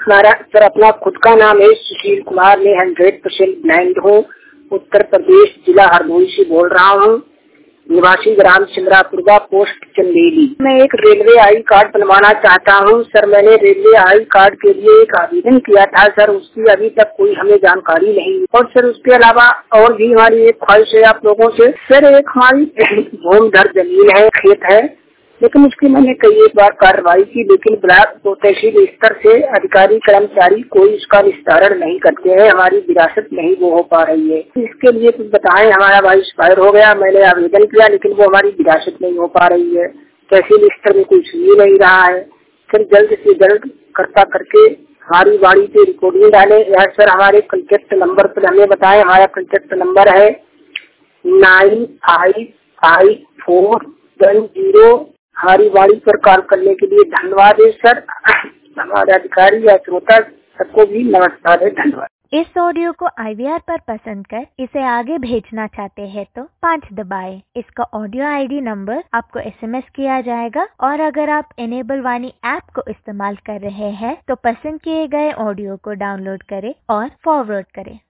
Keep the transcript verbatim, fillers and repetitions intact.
हमारा सर अपना खुद का नाम है सुशील कुमार, मैं हंड्रेड परसेंट ब्लाइंड हूँ। उत्तर प्रदेश जिला हरदोई से बोल रहा हूँ। निवासी ग्राम चंद्रापुरवा, पोस्ट चंदेली। मैं एक रेलवे आई कार्ड बनवाना चाहता हूँ सर। मैंने रेलवे आई कार्ड के लिए एक आवेदन किया था सर, उसकी अभी तक कोई हमें जानकारी नहीं। और सर उसके अलावा और भी हमारी एक ख्वाहिश है आप लोगों से सर, एक हमारी भूमिधर जमीन है, खेत है, लेकिन उसकी मैंने कई एक बार कार्रवाई की, लेकिन ब्लॉक तो तहसील स्तर से अधिकारी कर्मचारी कोई इसका निस्तारण नहीं करते हैं, हमारी विरासत नहीं वो हो पा रही है। इसके लिए कुछ बताएं। हमारा भाई एक्सपायर हो गया, मैंने आवेदन किया लेकिन वो हमारी विरासत नहीं हो पा रही है, तहसील स्तर में कोई सुन ही नहीं रहा है। सर जल्द से जल्द कृपा करके हमारी बाड़ी पे रिकॉर्डिंग डाले। यह सर हमारे कॉन्टेक्ट नंबर पर हमें बताएं। हमारा कॉन्टेक्ट नंबर है nine five five four one zero. हमारी बाड़ी पर कॉल करने के लिए धन्यवाद है सर। हमारे अधिकारी या श्रोता सबको भी नमस्कार है, धन्यवाद। इस ऑडियो को आई वी आर पर पसंद कर इसे आगे भेजना चाहते हैं तो पाँच दबाएं। इसका ऑडियो आई डी नंबर आपको एस एम एस किया जाएगा। और अगर आप इनेबल वाणी ऐप को इस्तेमाल कर रहे हैं तो पसंद किए गए ऑडियो को डाउनलोड करें और फॉरवर्ड करें।